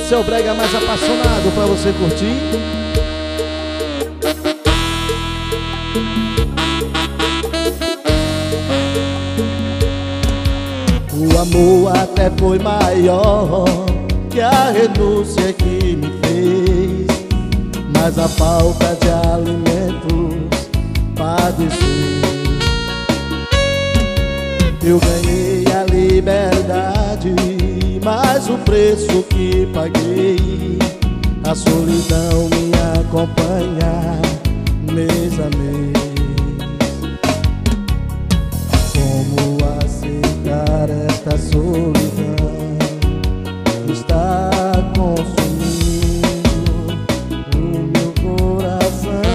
Esse é o brega mais apaixonado pra você curtir. O amor até foi maior que a renúncia que me fez, mas a falta de alimentos padeci. Eu ganhei a liberdade, mas o preço que paguei, a solidão me acompanha mês a mês. Como aceitar esta solidão que está consumindo o meu coração?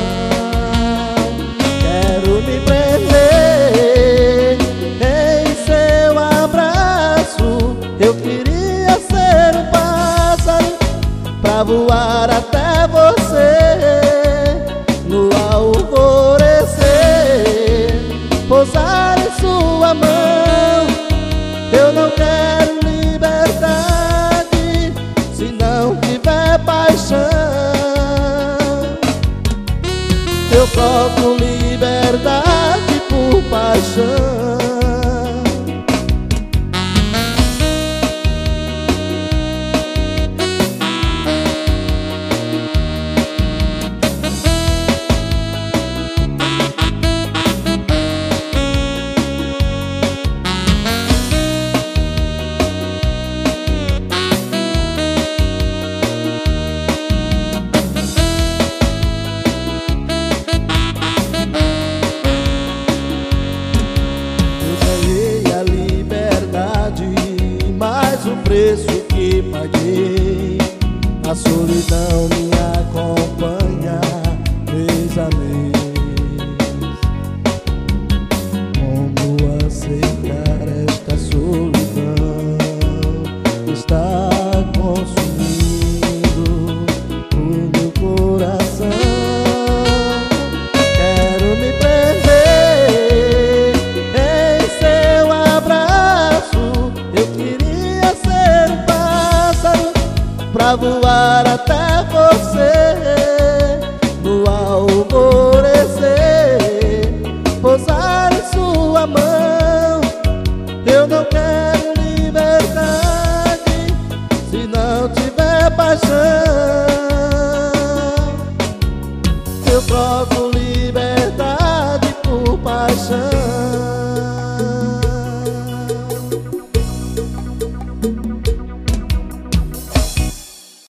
Quero me prender em seu abraço. Eu queria ser um pássaro pra voar até você no alvorecer, pousar em sua mão. Eu não quero liberdade se não tiver paixão. Eu troco liberdade por paixão. O preço que paguei, a solidão me acompanha mês a mês. Como aceitar esta solidão que está consumindo o meu coração? Quero me prender em seu abraço. Eu queria ser um pássaro pra voar até você no alvorecer, pousar em sua mão.